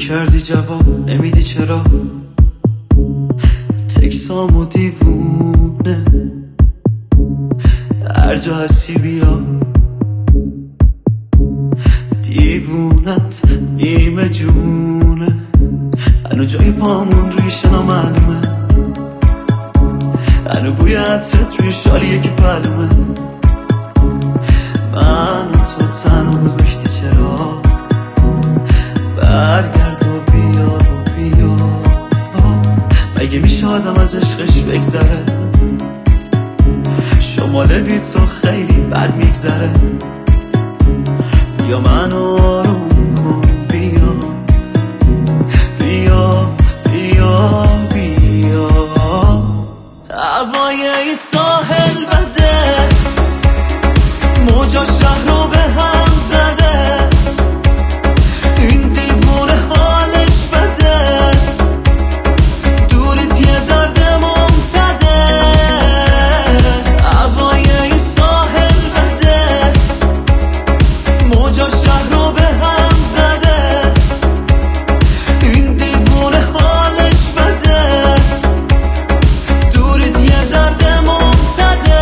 کردی جواب نمیدی چرا؟ تکسامو دیوونه هر جا هستی بیا، دیوونت نیمه جونه، هنو جای پامون روی شنا معلومه، هنو بوی عطرت روی شالیه که پلومه. من و تو تنها گذاشتی چرا؟ برگرد و بیا و بیا، مگه میشه آدم از عشقش بگذره؟ شمال بی تو خیلی بد میگذره. بیا منو آروم کن، بیا بیا بیا بیا. هوای این ساحل بده، موجا شهر رو به هم زده، این دیوونه حالش بده، دورت یه درد ممتده. هوای این ساحل بده، موجا شهر رو به هم زده، این دیوونه حالش بده، دورت یه درد ممتده.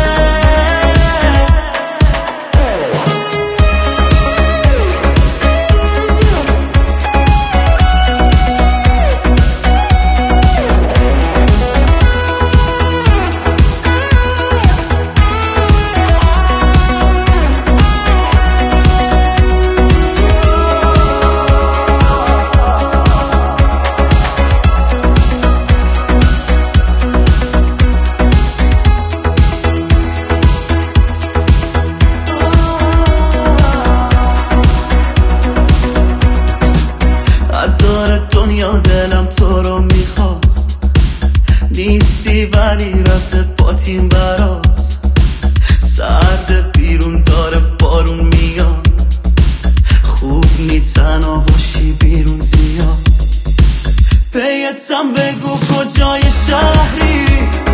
دنیا دلم تو رو میخواست، نیستی ولی رفت با تیم براست. سرد بیرون داره بارون میاد، خوب نی تنها باشی بیرون زیاد. پیتم بگو کجای شهری،